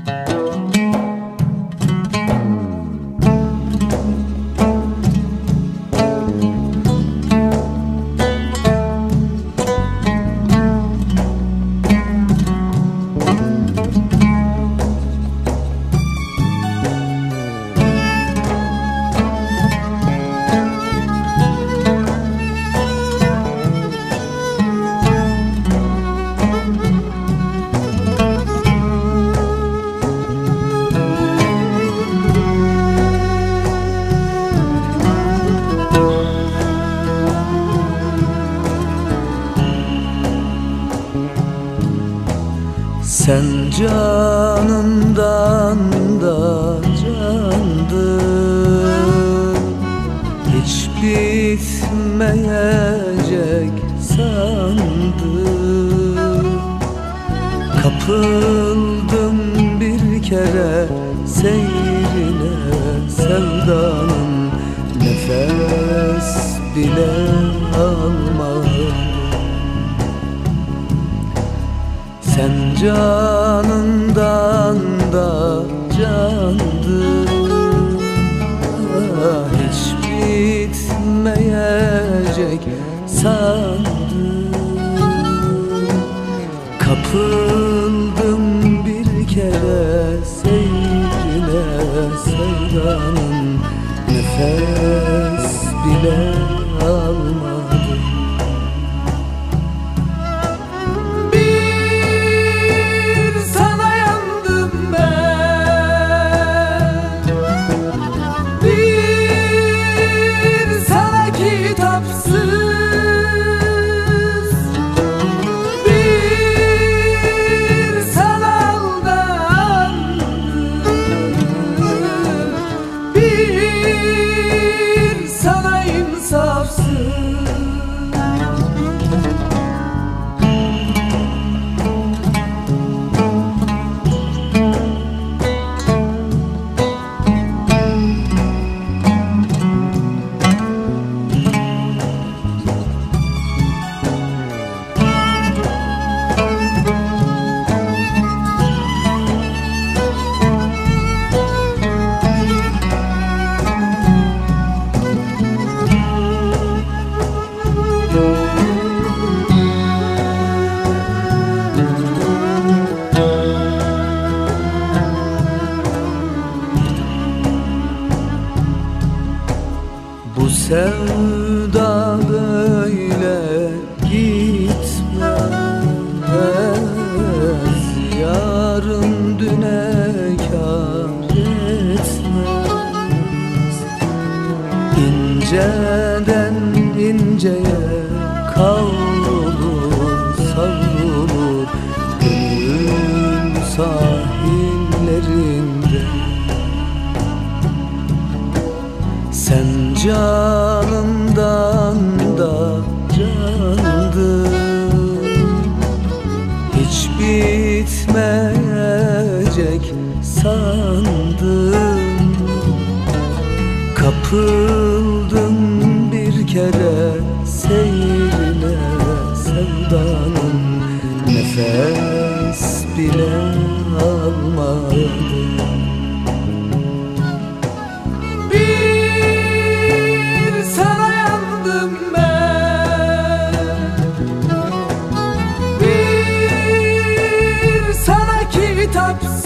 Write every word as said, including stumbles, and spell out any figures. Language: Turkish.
Sen canımdan da candın, hiç bitmeyecek sandım. Kapıldım bir kere seyrine, sevdanın nefes bile almadım. Sen canından da candın, ah, hiç bitmeyecek sandım. Kapıldım bir kere seyrine, sevdanın nefes bile almadım. Bu sevda böyle gitmez, yarın düne kâr etmez. İnceden inceye kavrulur, savrulur gönül sahillerinde. Sen canımdan da candın, hiç bitmeyecek sandım. Kapıldım bir kere seyrine, sevdanın nefes bile almadım. Kitapsız